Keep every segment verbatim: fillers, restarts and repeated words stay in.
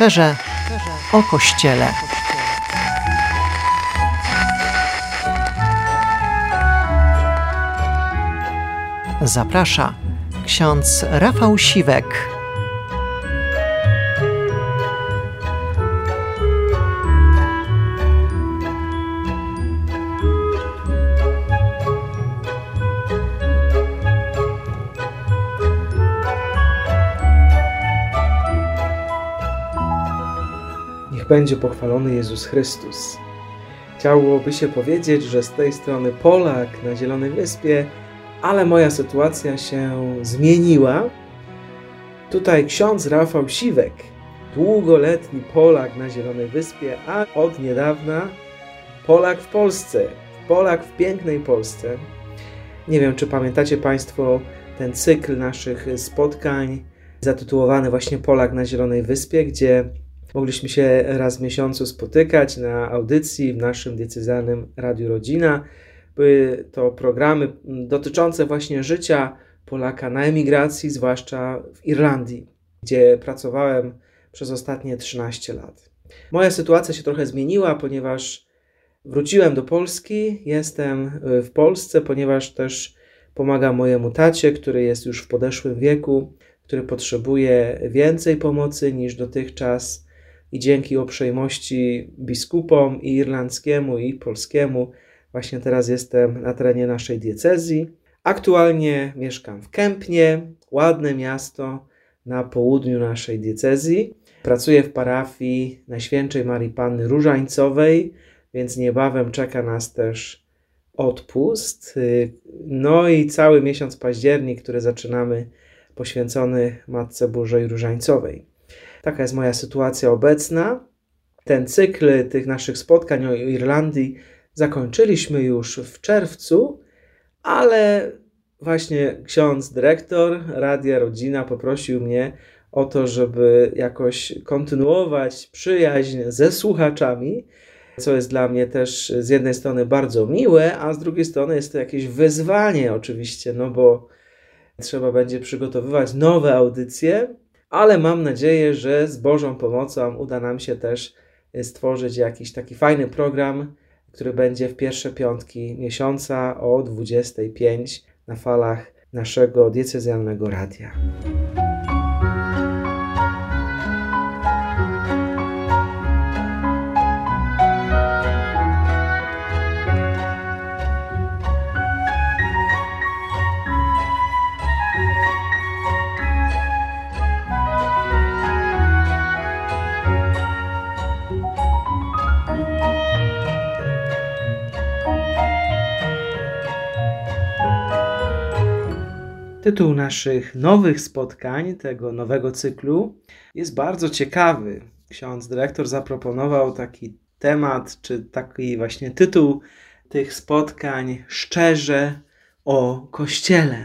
Szczerze o Kościele. Zaprasza ksiądz Rafał Siwek. Niech będzie pochwalony Jezus Chrystus. Chciałoby się powiedzieć, że z tej strony Polak na Zielonej Wyspie, ale moja sytuacja się zmieniła. Tutaj ksiądz Rafał Siwek, długoletni Polak na Zielonej Wyspie, a od niedawna Polak w Polsce. Polak w pięknej Polsce. Nie wiem, czy pamiętacie Państwo ten cykl naszych spotkań zatytułowany właśnie Polak na Zielonej Wyspie, gdzie mogliśmy się raz w miesiącu spotykać na audycji w naszym diecezjalnym Radiu Rodzina. Były to programy dotyczące właśnie życia Polaka na emigracji, zwłaszcza w Irlandii, gdzie pracowałem przez ostatnie trzynaście lat. Moja sytuacja się trochę zmieniła, ponieważ wróciłem do Polski, jestem w Polsce, ponieważ też pomagam mojemu tacie, który jest już w podeszłym wieku, który potrzebuje więcej pomocy niż dotychczas i dzięki uprzejmości biskupom i irlandzkiemu i polskiemu właśnie teraz jestem na terenie naszej diecezji. Aktualnie mieszkam w Kępnie, ładne miasto na południu naszej diecezji. Pracuję w parafii Najświętszej Marii Panny Różańcowej, więc niebawem czeka nas też odpust. No i cały miesiąc październik, który zaczynamy, poświęcony Matce Bożej Różańcowej. Taka jest moja sytuacja obecna. Ten cykl tych naszych spotkań o Irlandii zakończyliśmy już w czerwcu, ale właśnie ksiądz dyrektor Radia Rodzina poprosił mnie o to, żeby jakoś kontynuować przyjaźń ze słuchaczami, co jest dla mnie też z jednej strony bardzo miłe, a z drugiej strony jest to jakieś wyzwanie oczywiście, no bo trzeba będzie przygotowywać nowe audycje, ale mam nadzieję, że z Bożą pomocą uda nam się też stworzyć jakiś taki fajny program, który będzie w pierwsze piątki miesiąca o dwudziestej piątej na falach naszego diecezjalnego radia. Tytuł naszych nowych spotkań, tego nowego cyklu, jest bardzo ciekawy. Ksiądz dyrektor zaproponował taki temat, czy taki właśnie tytuł tych spotkań: Szczerze o Kościele.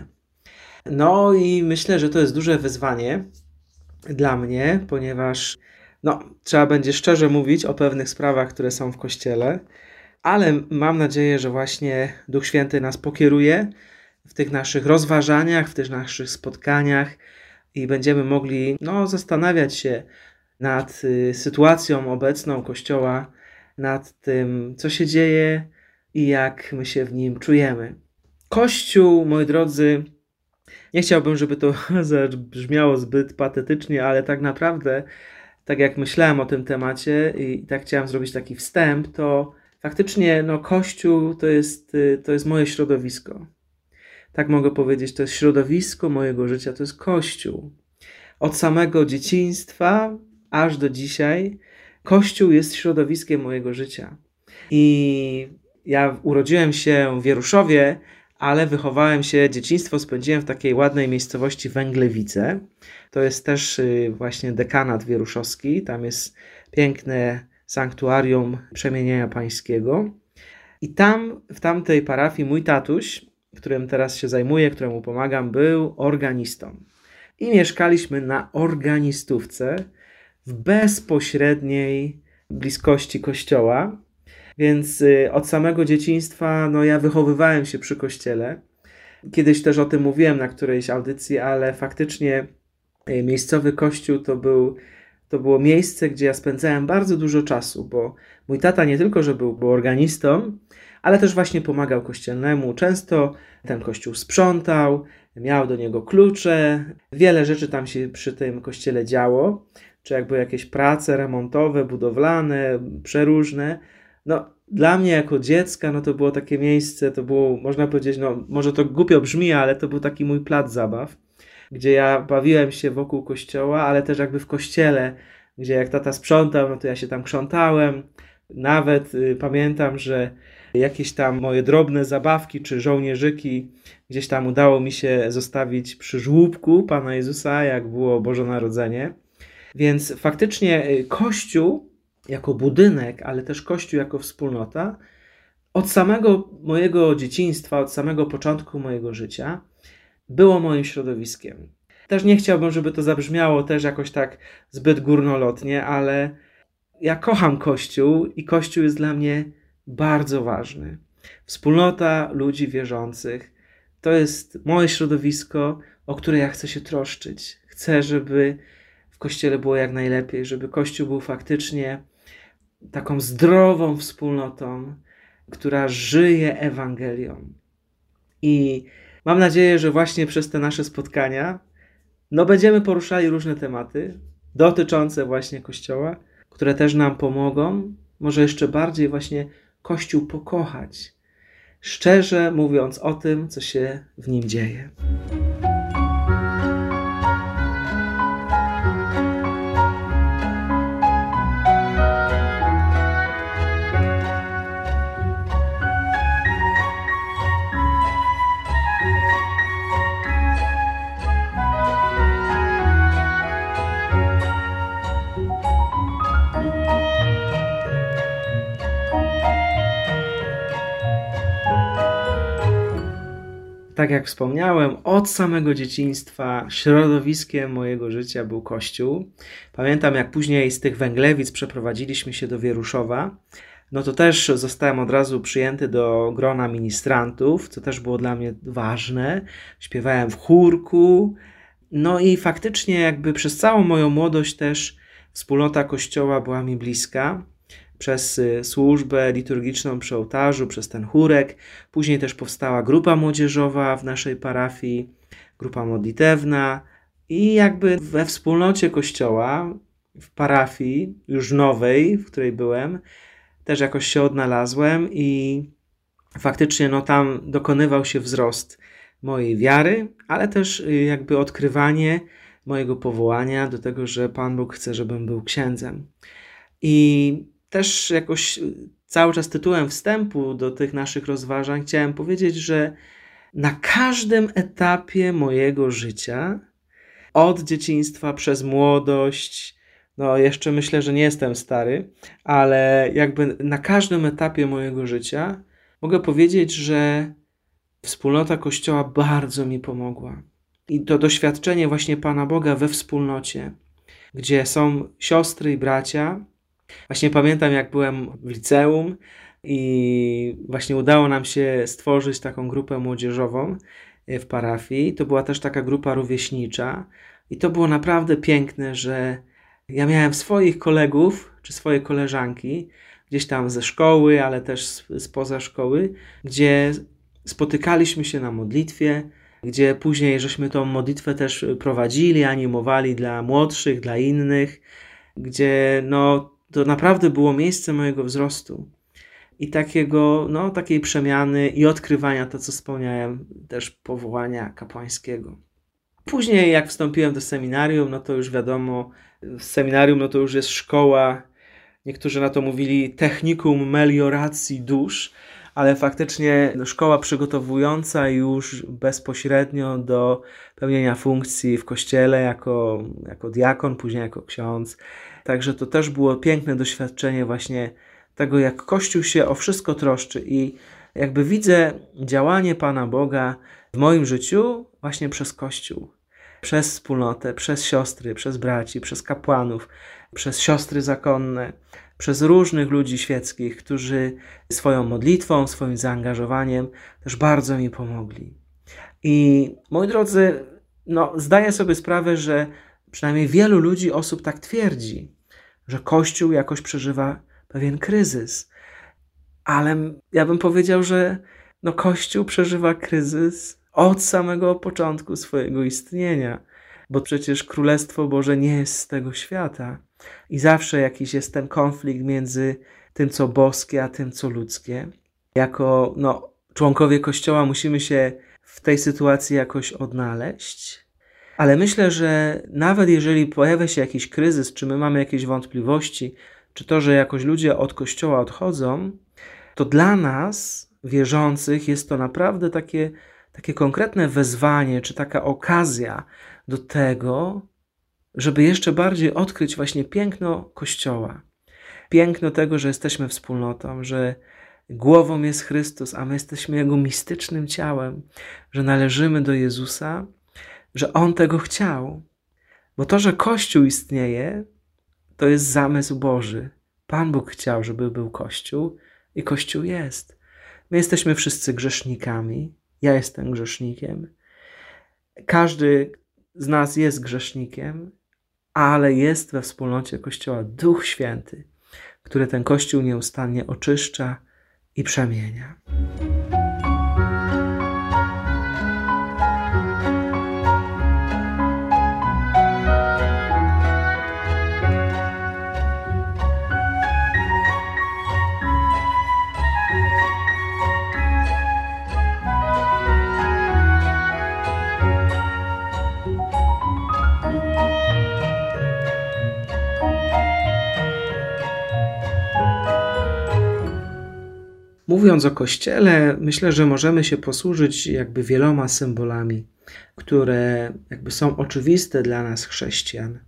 No i myślę, że to jest duże wyzwanie dla mnie, ponieważ no, trzeba będzie szczerze mówić o pewnych sprawach, które są w Kościele, ale mam nadzieję, że właśnie Duch Święty nas pokieruje w tych naszych rozważaniach, w tych naszych spotkaniach i będziemy mogli no, zastanawiać się nad y, sytuacją obecną Kościoła, nad tym, co się dzieje i jak my się w nim czujemy. Kościół, moi drodzy, nie chciałbym, żeby to brzmiało zbyt patetycznie, ale tak naprawdę, tak jak myślałem o tym temacie i tak chciałem zrobić taki wstęp, to faktycznie no, Kościół to jest, y, to jest moje środowisko. Tak mogę powiedzieć, to jest środowisko mojego życia, to jest Kościół. Od samego dzieciństwa aż do dzisiaj Kościół jest środowiskiem mojego życia. I ja urodziłem się w Wieruszowie, ale wychowałem się, dzieciństwo spędziłem w takiej ładnej miejscowości Węglewice. To jest też właśnie dekanat wieruszowski, tam jest piękne sanktuarium Przemienienia Pańskiego. I tam, w tamtej parafii mój tatuś, którym teraz się zajmuję, któremu pomagam, był organistą. I mieszkaliśmy na organistówce w bezpośredniej bliskości kościoła, więc od samego dzieciństwa no, ja wychowywałem się przy kościele. Kiedyś też o tym mówiłem na którejś audycji, ale faktycznie miejscowy kościół to był To było miejsce, gdzie ja spędzałem bardzo dużo czasu, bo mój tata nie tylko, że był, był organistą, ale też właśnie pomagał kościelnemu. Często ten kościół sprzątał, miał do niego klucze. Wiele rzeczy tam się przy tym kościele działo, czy jakby jakieś prace remontowe, budowlane, przeróżne. No, dla mnie jako dziecka, no to było takie miejsce, to było, można powiedzieć, no może to głupio brzmi, ale to był taki mój plac zabaw, gdzie ja bawiłem się wokół kościoła, ale też jakby w kościele, gdzie jak tata sprzątał, no to ja się tam krzątałem. Nawet y, pamiętam, że jakieś tam moje drobne zabawki czy żołnierzyki gdzieś tam udało mi się zostawić przy żłóbku Pana Jezusa, jak było Boże Narodzenie. Więc faktycznie y, Kościół jako budynek, ale też Kościół jako wspólnota od samego mojego dzieciństwa, od samego początku mojego życia było moim środowiskiem. Też nie chciałbym, żeby to zabrzmiało też jakoś tak zbyt górnolotnie, ale ja kocham Kościół i Kościół jest dla mnie bardzo ważny. Wspólnota ludzi wierzących to jest moje środowisko, o które ja chcę się troszczyć. Chcę, żeby w Kościele było jak najlepiej, żeby Kościół był faktycznie taką zdrową wspólnotą, która żyje Ewangelią. I mam nadzieję, że właśnie przez te nasze spotkania no będziemy poruszali różne tematy dotyczące właśnie Kościoła, które też nam pomogą, może jeszcze bardziej właśnie Kościół pokochać, szczerze mówiąc o tym, co się w nim dzieje. Tak jak wspomniałem, od samego dzieciństwa środowiskiem mojego życia był Kościół. Pamiętam, jak później z tych Węglewic przeprowadziliśmy się do Wieruszowa, no to też zostałem od razu przyjęty do grona ministrantów, co też było dla mnie ważne. Śpiewałem w chórku, no i faktycznie jakby przez całą moją młodość też wspólnota Kościoła była mi bliska. Przez służbę liturgiczną przy ołtarzu, przez ten chórek. Później też powstała grupa młodzieżowa w naszej parafii, grupa modlitewna i jakby we wspólnocie Kościoła, w parafii już nowej, w której byłem, też jakoś się odnalazłem i faktycznie no tam dokonywał się wzrost mojej wiary, ale też jakby odkrywanie mojego powołania do tego, że Pan Bóg chce, żebym był księdzem. I też jakoś cały czas tytułem wstępu do tych naszych rozważań chciałem powiedzieć, że na każdym etapie mojego życia, od dzieciństwa przez młodość, no jeszcze myślę, że nie jestem stary, ale jakby na każdym etapie mojego życia mogę powiedzieć, że wspólnota Kościoła bardzo mi pomogła. I to doświadczenie właśnie Pana Boga we wspólnocie, gdzie są siostry i bracia. Właśnie pamiętam, jak byłem w liceum i właśnie udało nam się stworzyć taką grupę młodzieżową w parafii. To była też taka grupa rówieśnicza i to było naprawdę piękne, że ja miałem swoich kolegów czy swoje koleżanki gdzieś tam ze szkoły, ale też spoza szkoły, gdzie spotykaliśmy się na modlitwie, gdzie później żeśmy tą modlitwę też prowadzili, animowali dla młodszych, dla innych, gdzie no to naprawdę było miejsce mojego wzrostu i takiego, no, takiej przemiany i odkrywania, to co wspomniałem, też powołania kapłańskiego. Później jak wstąpiłem do seminarium, no to już wiadomo, w seminarium no to już jest szkoła, niektórzy na to mówili technikum melioracji dusz, ale faktycznie no, szkoła przygotowująca już bezpośrednio do pełnienia funkcji w kościele jako, jako diakon, później jako ksiądz. Także to też było piękne doświadczenie właśnie tego, jak Kościół się o wszystko troszczy i jakby widzę działanie Pana Boga w moim życiu właśnie przez Kościół, przez wspólnotę, przez siostry, przez braci, przez kapłanów, przez siostry zakonne, przez różnych ludzi świeckich, którzy swoją modlitwą, swoim zaangażowaniem też bardzo mi pomogli. I moi drodzy, no, zdaję sobie sprawę, że przynajmniej wielu ludzi, osób tak twierdzi, że Kościół jakoś przeżywa pewien kryzys. Ale ja bym powiedział, że no Kościół przeżywa kryzys od samego początku swojego istnienia, bo przecież Królestwo Boże nie jest z tego świata i zawsze jakiś jest ten konflikt między tym, co boskie, a tym, co ludzkie. Jako no, członkowie Kościoła musimy się w tej sytuacji jakoś odnaleźć, ale myślę, że nawet jeżeli pojawia się jakiś kryzys, czy my mamy jakieś wątpliwości, czy to, że jakoś ludzie od Kościoła odchodzą, to dla nas, wierzących, jest to naprawdę takie, takie konkretne wezwanie, czy taka okazja do tego, żeby jeszcze bardziej odkryć właśnie piękno Kościoła. Piękno tego, że jesteśmy wspólnotą, że głową jest Chrystus, a my jesteśmy Jego mistycznym ciałem, że należymy do Jezusa, że On tego chciał. Bo to, że Kościół istnieje, to jest zamysł Boży. Pan Bóg chciał, żeby był Kościół i Kościół jest. My jesteśmy wszyscy grzesznikami. Ja jestem grzesznikiem. Każdy z nas jest grzesznikiem, ale jest we wspólnocie Kościoła Duch Święty, który ten Kościół nieustannie oczyszcza i przemienia. Mówiąc o Kościele, myślę, że możemy się posłużyć jakby wieloma symbolami, które jakby są oczywiste dla nas chrześcijan.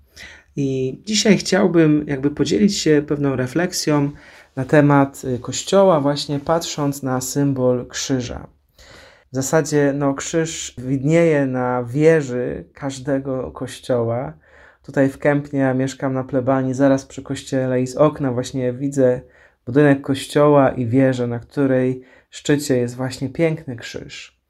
I dzisiaj chciałbym jakby podzielić się pewną refleksją na temat Kościoła, właśnie patrząc na symbol krzyża. W zasadzie no, krzyż widnieje na wieży każdego kościoła. Tutaj w Kępnie, ja mieszkam na plebanii, zaraz przy kościele i z okna właśnie widzę budynek kościoła i wieżę, na której szczycie jest właśnie piękny krzyż.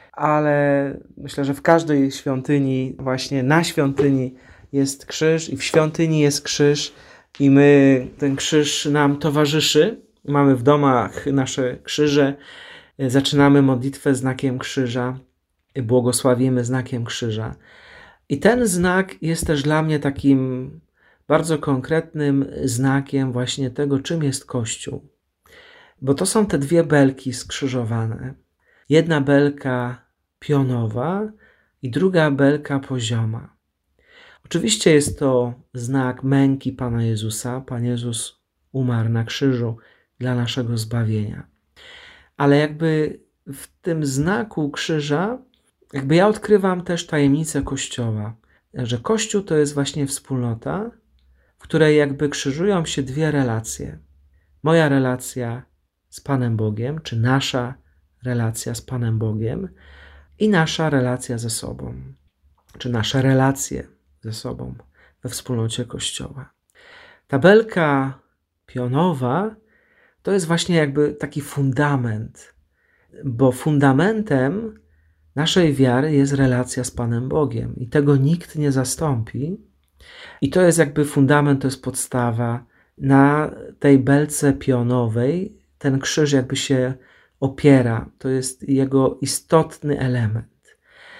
Ale myślę, że w każdej świątyni, właśnie na świątyni jest krzyż i w świątyni jest krzyż i my, ten krzyż nam towarzyszy. Mamy w domach nasze krzyże, zaczynamy modlitwę znakiem krzyża, błogosławimy znakiem krzyża. I ten znak jest też dla mnie takim bardzo konkretnym znakiem właśnie tego, czym jest Kościół. Bo to są te dwie belki skrzyżowane. Jedna belka pionowa i druga belka pozioma. Oczywiście jest to znak męki Pana Jezusa. Pan Jezus umarł na krzyżu dla naszego zbawienia. Ale jakby w tym znaku krzyża, jakby ja odkrywam też tajemnicę Kościoła, że Kościół to jest właśnie wspólnota, w której jakby krzyżują się dwie relacje. Moja relacja z Panem Bogiem, czy nasza relacja z Panem Bogiem i nasza relacja ze sobą, czy nasze relacje ze sobą we wspólnocie Kościoła. Ta belka pionowa to jest właśnie jakby taki fundament, bo fundamentem naszej wiary jest relacja z Panem Bogiem i tego nikt nie zastąpi. I to jest jakby fundament, to jest podstawa. Na tej belce pionowej ten krzyż jakby się opiera. To jest jego istotny element.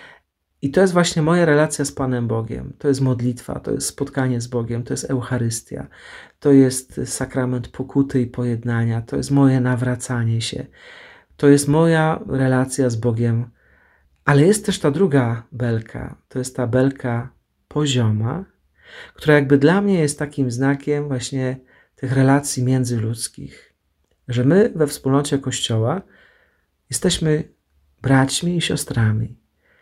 I to jest właśnie moja relacja z Panem Bogiem. To jest modlitwa, to jest spotkanie z Bogiem, to jest Eucharystia, to jest sakrament pokuty i pojednania, to jest moje nawracanie się. To jest moja relacja z Bogiem. Ale jest też ta druga belka. To jest ta belka pozioma, która jakby dla mnie jest takim znakiem właśnie tych relacji międzyludzkich, że my we wspólnocie Kościoła jesteśmy braćmi i siostrami,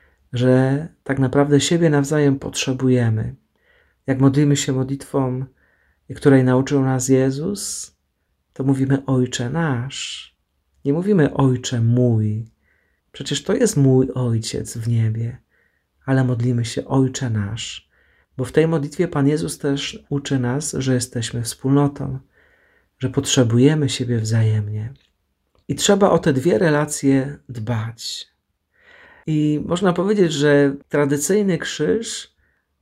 że tak naprawdę siebie nawzajem potrzebujemy. Jak modlimy się modlitwą, której nauczył nas Jezus, to mówimy Ojcze nasz. Nie mówimy Ojcze mój. Przecież to jest mój Ojciec w niebie, ale modlimy się Ojcze nasz. Bo w tej modlitwie Pan Jezus też uczy nas, że jesteśmy wspólnotą, że potrzebujemy siebie wzajemnie. I trzeba o te dwie relacje dbać. I można powiedzieć, że tradycyjny krzyż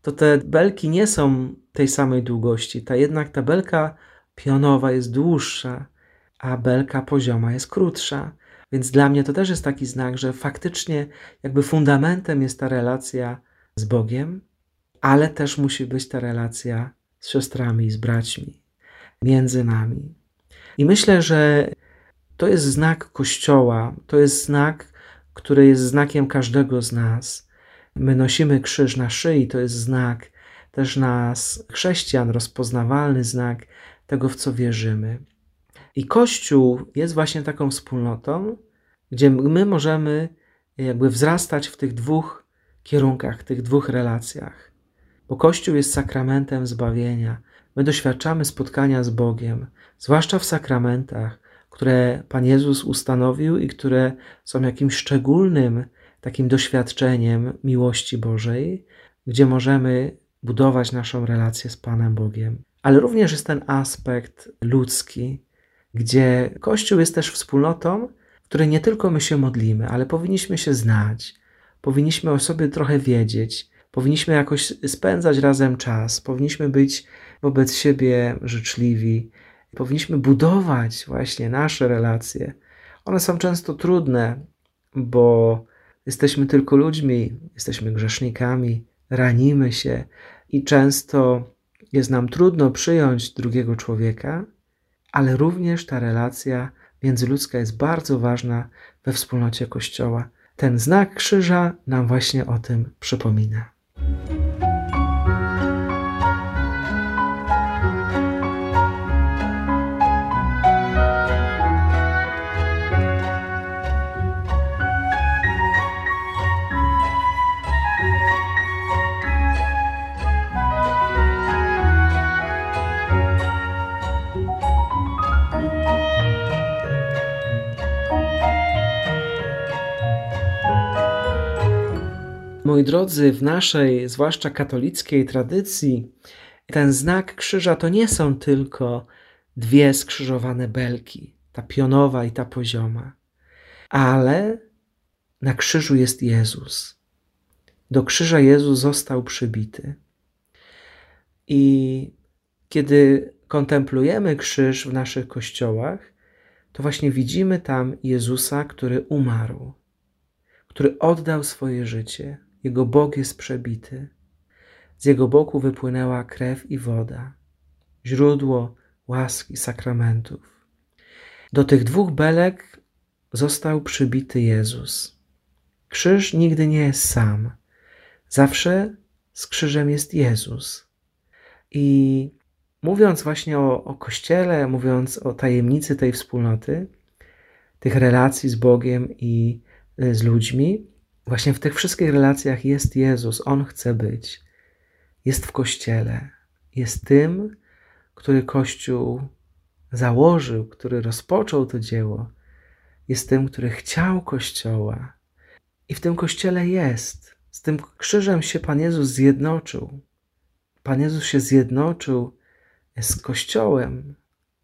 to te belki nie są tej samej długości. Ta jednak ta belka pionowa jest dłuższa, a belka pozioma jest krótsza. Więc dla mnie to też jest taki znak, że faktycznie jakby fundamentem jest ta relacja z Bogiem, ale też musi być ta relacja z siostrami, z braćmi, między nami. I myślę, że to jest znak Kościoła, to jest znak, który jest znakiem każdego z nas. My nosimy krzyż na szyi, to jest znak też nas, chrześcijan, rozpoznawalny znak tego, w co wierzymy. I Kościół jest właśnie taką wspólnotą, gdzie my możemy jakby wzrastać w tych dwóch kierunkach, w tych dwóch relacjach. Bo Kościół jest sakramentem zbawienia. My doświadczamy spotkania z Bogiem, zwłaszcza w sakramentach, które Pan Jezus ustanowił i które są jakimś szczególnym takim doświadczeniem miłości Bożej, gdzie możemy budować naszą relację z Panem Bogiem. Ale również jest ten aspekt ludzki, gdzie Kościół jest też wspólnotą, w której nie tylko my się modlimy, ale powinniśmy się znać, powinniśmy o sobie trochę wiedzieć, powinniśmy jakoś spędzać razem czas, powinniśmy być wobec siebie życzliwi, powinniśmy budować właśnie nasze relacje. One są często trudne, bo jesteśmy tylko ludźmi, jesteśmy grzesznikami, ranimy się i często jest nam trudno przyjąć drugiego człowieka, ale również ta relacja międzyludzka jest bardzo ważna we wspólnocie Kościoła. Ten znak krzyża nam właśnie o tym przypomina. Moi drodzy, w naszej, zwłaszcza katolickiej tradycji, ten znak krzyża to nie są tylko dwie skrzyżowane belki, ta pionowa i ta pozioma, ale na krzyżu jest Jezus. Do krzyża Jezus został przybity. I kiedy kontemplujemy krzyż w naszych kościołach, to właśnie widzimy tam Jezusa, który umarł, który oddał swoje życie. Jego bok jest przebity. Z Jego boku wypłynęła krew i woda, źródło łaski, sakramentów. Do tych dwóch belek został przybity Jezus. Krzyż nigdy nie jest sam. Zawsze z krzyżem jest Jezus. I mówiąc właśnie o, o Kościele, mówiąc o tajemnicy tej wspólnoty, tych relacji z Bogiem i z ludźmi, właśnie w tych wszystkich relacjach jest Jezus. On chce być. Jest w Kościele. Jest tym, który Kościół założył, który rozpoczął to dzieło. Jest tym, który chciał Kościoła. I w tym Kościele jest. Z tym krzyżem się Pan Jezus zjednoczył. Pan Jezus się zjednoczył z Kościołem.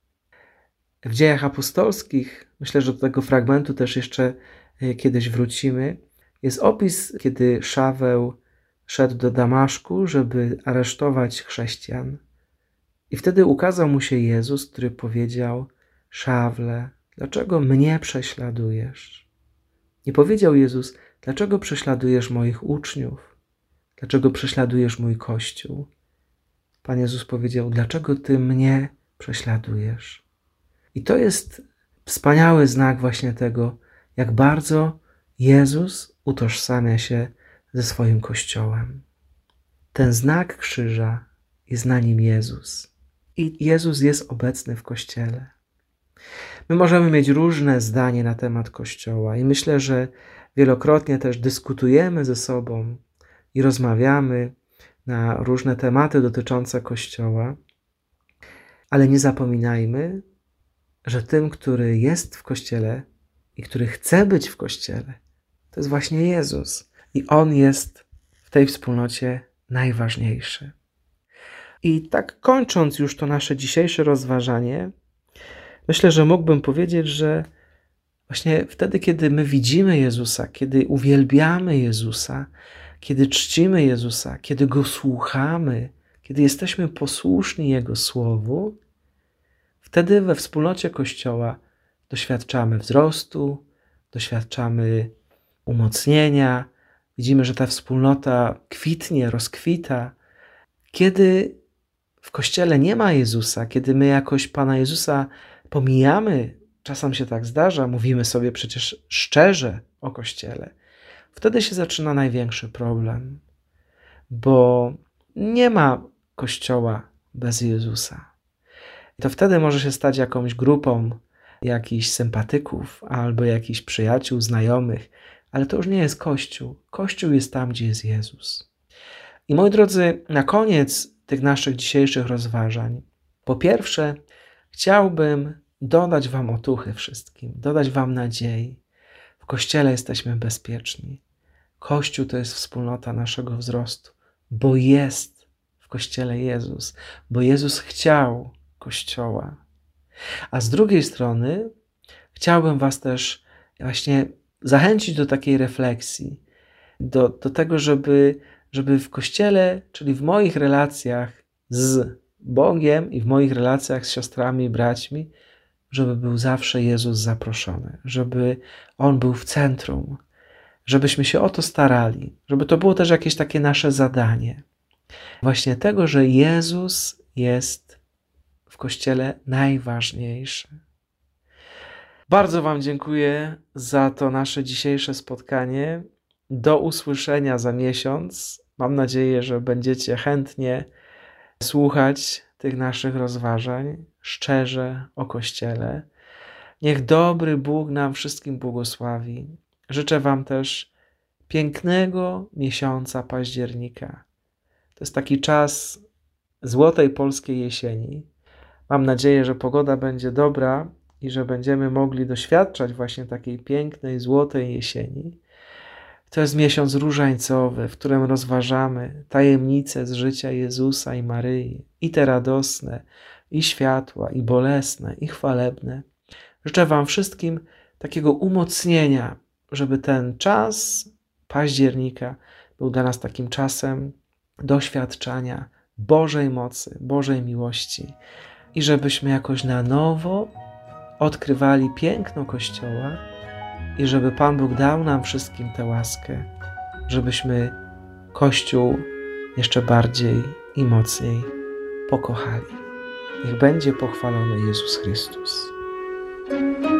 W Dziejach Apostolskich, myślę, że do tego fragmentu też jeszcze kiedyś wrócimy, jest opis, kiedy Szaweł szedł do Damaszku, żeby aresztować chrześcijan. I wtedy ukazał mu się Jezus, który powiedział: Szawle, dlaczego mnie prześladujesz? Nie powiedział Jezus: dlaczego prześladujesz moich uczniów? Dlaczego prześladujesz mój Kościół? Pan Jezus powiedział: dlaczego ty mnie prześladujesz? I to jest wspaniały znak właśnie tego, jak bardzo Jezus utożsamia się ze swoim Kościołem. Ten znak krzyża jest na nim Jezus. I Jezus jest obecny w Kościele. My możemy mieć różne zdanie na temat Kościoła i myślę, że wielokrotnie też dyskutujemy ze sobą i rozmawiamy na różne tematy dotyczące Kościoła, ale nie zapominajmy, że tym, który jest w Kościele i który chce być w Kościele, to jest właśnie Jezus. I On jest w tej wspólnocie najważniejszy. I tak kończąc już to nasze dzisiejsze rozważanie, myślę, że mógłbym powiedzieć, że właśnie wtedy, kiedy my widzimy Jezusa, kiedy uwielbiamy Jezusa, kiedy czcimy Jezusa, kiedy Go słuchamy, kiedy jesteśmy posłuszni Jego Słowu, wtedy we wspólnocie Kościoła doświadczamy wzrostu, doświadczamy umocnienia. Widzimy, że ta wspólnota kwitnie, rozkwita. Kiedy w Kościele nie ma Jezusa, kiedy my jakoś Pana Jezusa pomijamy, czasem się tak zdarza, mówimy sobie przecież szczerze o Kościele, wtedy się zaczyna największy problem, bo nie ma Kościoła bez Jezusa. I to wtedy może się stać jakąś grupą jakichś sympatyków albo jakichś przyjaciół, znajomych, ale to już nie jest Kościół. Kościół jest tam, gdzie jest Jezus. I moi drodzy, na koniec tych naszych dzisiejszych rozważań, po pierwsze, chciałbym dodać wam otuchy wszystkim, dodać wam nadziei. W Kościele jesteśmy bezpieczni. Kościół to jest wspólnota naszego wzrostu, bo jest w Kościele Jezus, bo Jezus chciał Kościoła. A z drugiej strony chciałbym was też właśnie zachęcić do takiej refleksji, do, do tego, żeby, żeby w Kościele, czyli w moich relacjach z Bogiem i w moich relacjach z siostrami i braćmi, żeby był zawsze Jezus zaproszony, żeby On był w centrum, żebyśmy się o to starali, żeby to było też jakieś takie nasze zadanie. Właśnie tego, że Jezus jest w Kościele najważniejszy. Bardzo wam dziękuję za to nasze dzisiejsze spotkanie. Do usłyszenia za miesiąc. Mam nadzieję, że będziecie chętnie słuchać tych naszych rozważań szczerze o Kościele. Niech dobry Bóg nam wszystkim błogosławi. Życzę wam też pięknego miesiąca października. To jest taki czas złotej polskiej jesieni. Mam nadzieję, że pogoda będzie dobra i że będziemy mogli doświadczać właśnie takiej pięknej, złotej jesieni. To jest miesiąc różańcowy, w którym rozważamy tajemnice z życia Jezusa i Maryi, i te radosne, i światła, i bolesne, i chwalebne. Życzę wam wszystkim takiego umocnienia, żeby ten czas października był dla nas takim czasem doświadczania Bożej mocy, Bożej miłości i żebyśmy jakoś na nowo odkrywali piękno Kościoła i żeby Pan Bóg dał nam wszystkim tę łaskę, żebyśmy Kościół jeszcze bardziej i mocniej pokochali. Niech będzie pochwalony Jezus Chrystus.